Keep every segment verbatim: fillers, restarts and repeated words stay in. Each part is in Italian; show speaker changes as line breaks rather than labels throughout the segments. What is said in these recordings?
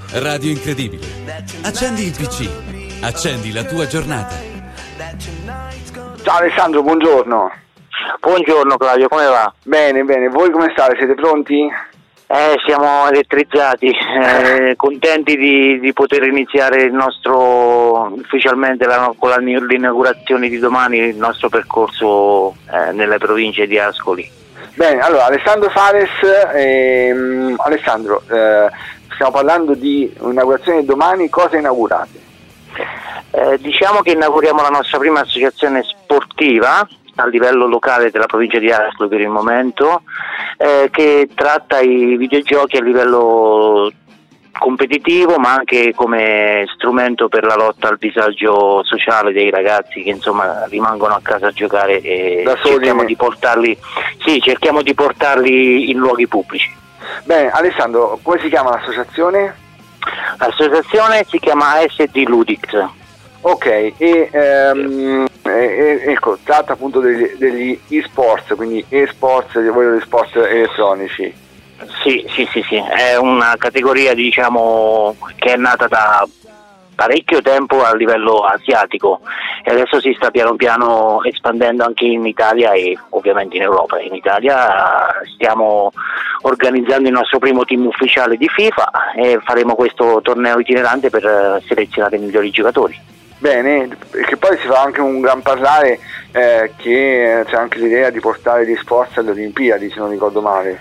Radio Incredibile. Accendi il P C. Accendi la tua giornata.
Ciao Alessandro, buongiorno.
Buongiorno Claudio, come va?
Bene, bene. Voi come state? Siete pronti?
Eh, siamo elettrizzati, eh, contenti di, di poter iniziare il nostro, ufficialmente la, con la, l'inaugurazione di domani, il nostro percorso eh, nelle province di Ascoli.
Bene, allora Alessandro Fares, ehm, Alessandro, eh, stiamo parlando di inaugurazione domani, cosa inaugurate?
Eh, diciamo che inauguriamo la nostra prima associazione sportiva a livello locale della provincia di Ascoli per il momento, eh, che tratta i videogiochi a livello competitivo ma anche come strumento per la lotta al disagio sociale dei ragazzi che insomma rimangono a casa a giocare e
da soli,
cerchiamo di portarli, sì, cerchiamo di portarli in luoghi pubblici.
Bene, Alessandro, come si chiama l'associazione?
L'associazione si chiama S D Ludix.
Ok, e ehm, e, ecco, tratta appunto degli, degli e-sports, quindi e-sports, voglio degli sport elettronici.
Sì, sì, sì, sì, è una categoria diciamo che è nata da parecchio tempo a livello asiatico e adesso si sta piano piano espandendo anche in Italia e ovviamente in Europa. In Italia stiamo organizzando il nostro primo team ufficiale di FIFA e faremo questo torneo itinerante per selezionare i migliori giocatori.
Bene, perché poi si fa anche un gran parlare eh, che c'è anche l'idea di portare gli sport alle Olimpiadi, se non ricordo male.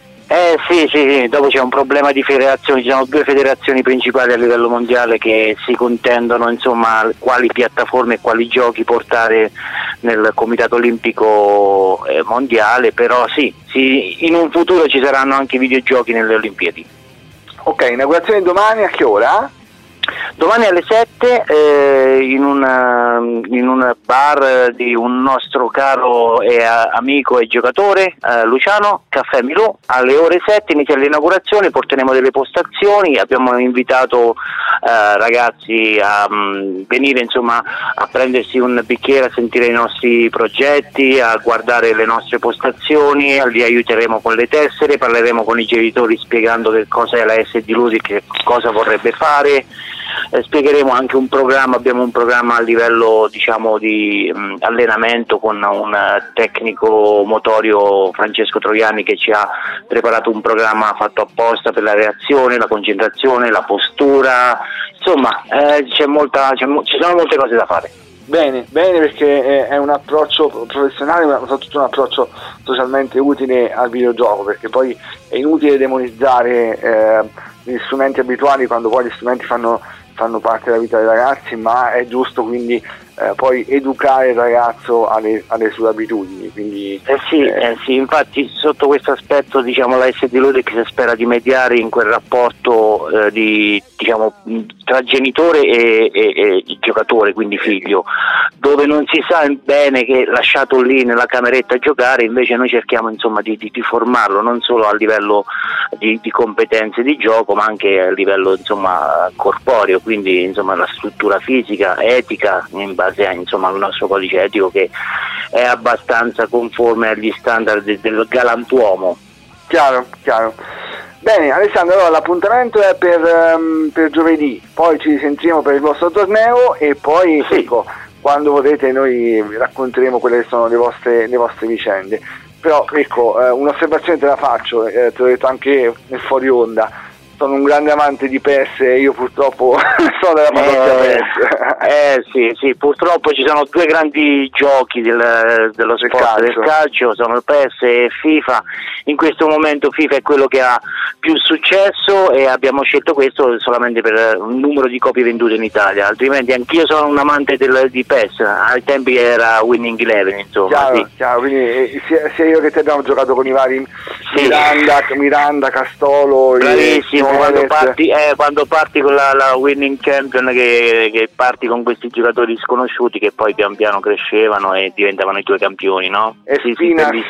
Eh sì, sì, sì, dopo c'è un problema di federazioni, ci sono due federazioni principali a livello mondiale che si contendono insomma quali piattaforme e quali giochi portare nel Comitato Olimpico eh, Mondiale, però sì, sì, in un futuro ci saranno anche videogiochi nelle Olimpiadi.
Ok, inaugurazione domani a che ora?
Domani alle sette eh, in, una, in un bar di un nostro caro e a, amico e giocatore, eh, Luciano, Caffè Milù, alle ore sette inizia l'inaugurazione, porteremo delle postazioni, abbiamo invitato eh, ragazzi a mh, venire insomma a prendersi un bicchiere, a sentire i nostri progetti, a guardare le nostre postazioni, li aiuteremo con le tessere, parleremo con i genitori spiegando che cosa è la S D Ludic, che cosa vorrebbe fare. Eh, spiegheremo anche un programma, abbiamo un programma a livello diciamo di mh, allenamento con un tecnico motorio, Francesco Troiani, che ci ha preparato un programma fatto apposta per la reazione, la concentrazione, la postura, insomma eh, c'è molta, c'è, ci sono molte cose da fare.
Bene, bene, perché è un approccio professionale ma soprattutto un approccio socialmente utile al videogioco, perché poi è inutile demonizzare eh, gli strumenti abituali quando poi gli strumenti fanno fanno parte della vita dei ragazzi, ma è giusto quindi eh, poi educare il ragazzo alle, alle sue abitudini. Quindi,
eh sì, eh, eh sì, infatti sotto questo aspetto diciamo la S D Ludic spera di mediare in quel rapporto eh, di, diciamo, tra genitore e, e, e giocatore, quindi figlio, dove non si sa bene che lasciato lì nella cameretta a giocare, invece noi cerchiamo insomma di, di, di formarlo non solo a livello di, di competenze di gioco ma anche a livello insomma corporeo, quindi insomma la struttura fisica, etica, in base a, insomma, al nostro codice etico che è abbastanza conforme agli standard del galantuomo.
Chiaro, chiaro. Bene Alessandro, allora l'appuntamento è per, um, per giovedì, poi ci sentiremo per il vostro torneo e poi sì. Ecco, quando vorrete noi vi racconteremo quelle che sono le vostre, le vostre vicende. Però ecco, eh, un'osservazione te la faccio, eh, te l'ho detto anche nel fuori onda. Sono un grande amante di P E S e io purtroppo sono della parrocchia
eh,
P E S.
Eh sì, sì, purtroppo ci sono due grandi giochi del, dello sport calcio. del calcio, sono il P E S e FIFA. In questo momento FIFA è quello che ha più successo e abbiamo scelto questo solamente per un numero di copie vendute in Italia, altrimenti anch'io sono un amante del, di P E S, ai tempi era Winning Eleven insomma.
Chiaro,
sì.
chiaro, quindi eh, sia, sia io che te abbiamo giocato con i vari
sì.
Miranda, Miranda, Castolo.
Bravissimo. Quando parti, eh, quando parti con la, la Winning Champion che, che parti con questi giocatori sconosciuti che poi pian piano crescevano e diventavano i tuoi campioni, no?
E
sì,
Spinas,
sì,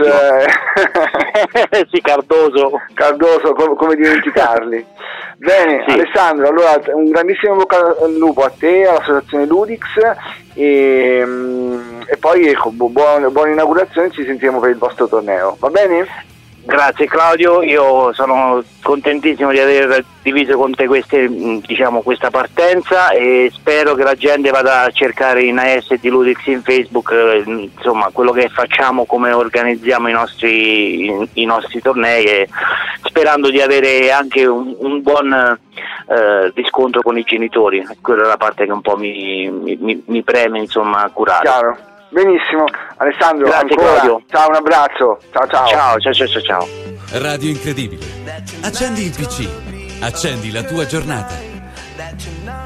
eh... sì, Cardoso
Cardoso, come, come dimenticarli. Bene, sì. Alessandro, allora un grandissimo bocca al lupo a te, all'associazione Ludix e, e poi ecco, buona, buona inaugurazione, ci sentiremo per il vostro torneo, va bene?
Grazie Claudio, io sono contentissimo di aver diviso con te queste, diciamo, questa partenza, e spero che la gente vada a cercare in A S D Ludix in Facebook, eh, insomma, quello che facciamo, come organizziamo i nostri, i, i nostri tornei, e sperando di avere anche un, un buon eh, riscontro con i genitori. Quella è la parte che un po' mi, mi, mi preme, insomma, curare.
Chiaro. Benissimo, Alessandro,
grazie,
ancora.
Claudio.
Ciao, un abbraccio. Ciao ciao.
Ciao, ciao, ciao, ciao, ciao.
Radio Incredibile. Accendi il P C. Accendi la tua giornata.